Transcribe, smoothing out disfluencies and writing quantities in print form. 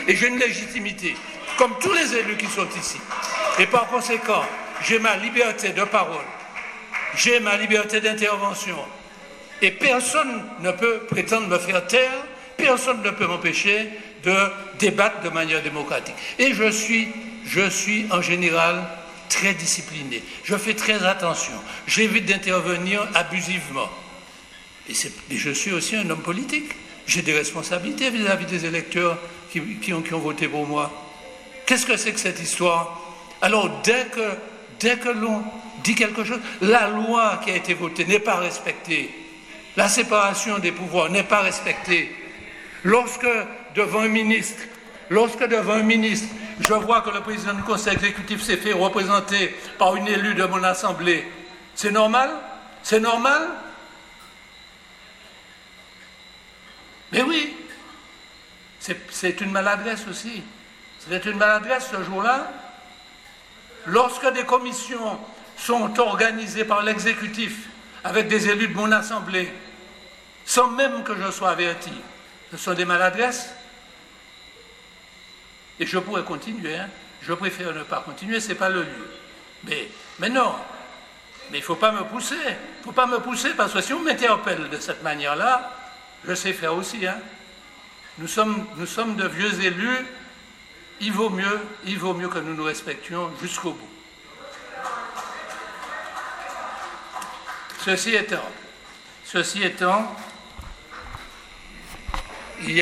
et j'ai une légitimité, comme tous les élus qui sont ici. Et par conséquent, j'ai ma liberté de parole, j'ai ma liberté d'intervention, et personne ne peut prétendre me faire taire, personne ne peut m'empêcher de débattre de manière démocratique. Et je suis en général très discipliné. Je fais très attention. J'évite d'intervenir abusivement. Et je suis aussi un homme politique. J'ai des responsabilités vis-à-vis des électeurs qui ont voté pour moi. Qu'est-ce que c'est que cette histoire? Alors, dès que l'on dit quelque chose, la loi qui a été votée n'est pas respectée. La séparation des pouvoirs n'est pas respectée. Lorsque devant un ministre, je vois que le président du conseil exécutif s'est fait représenter par une élue de mon assemblée, c'est normal? C'est normal? Mais oui, c'est une maladresse aussi. C'est une maladresse ce jour-là. Lorsque des commissions sont organisées par l'exécutif avec des élus de mon assemblée, sans même que je sois averti, ce sont des maladresses. Et je pourrais continuer, hein. Je préfère ne pas continuer, ce n'est pas le lieu. Mais non, mais il ne faut pas me pousser. Il ne faut pas me pousser parce que si on m'interpelle de cette manière-là, je sais faire aussi. Hein. Nous sommes de vieux élus, il vaut mieux que nous nous respections jusqu'au bout. Ceci étant,